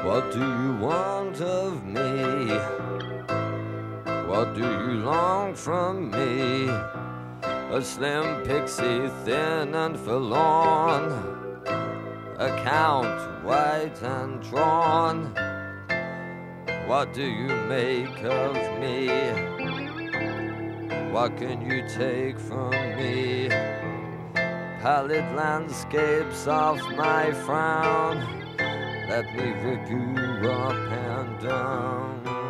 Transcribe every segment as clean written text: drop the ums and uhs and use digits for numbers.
What do you want of me? What do you long from me? A slim pixie, thin and forlorn, account white and drawn. What do you make of me? What can you take from me? Pallid landscapes of my frown, let me rip you up and down.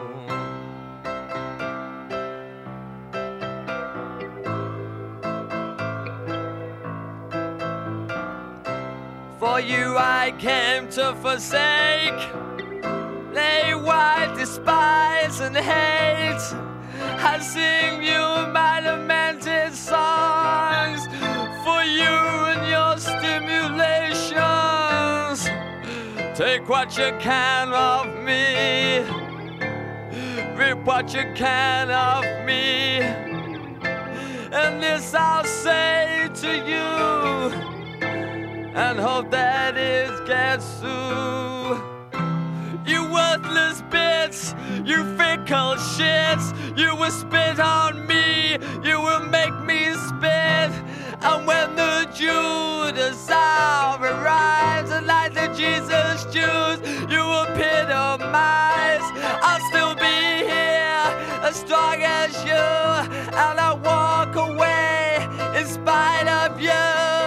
For you I came to forsake, lay wide, despise and hate. I sing you my lamented songs for you and your stimulations. Take what you can of me, rip what you can of me, and this I'll say to you, and hope that it gets through. You worthless bits, you fickle shits, you will spit on me, you will make me spit. And when the Judas hour arrives, and like the Jesus Jews, you will epitomize. I'll still be here, as strong as you, and I'll walk away in spite of you.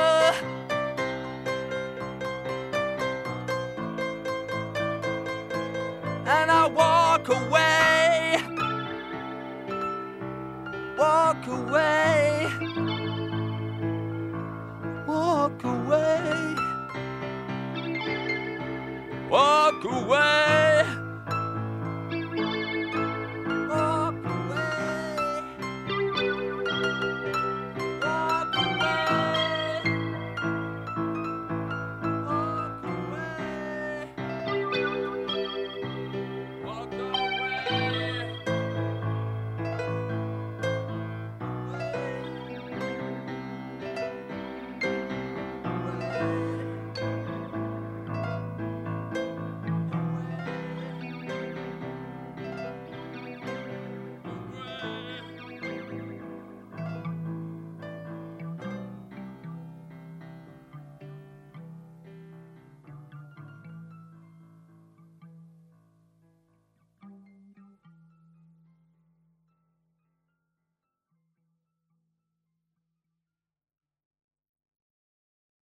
And I walk away, walk away, walk away, walk away.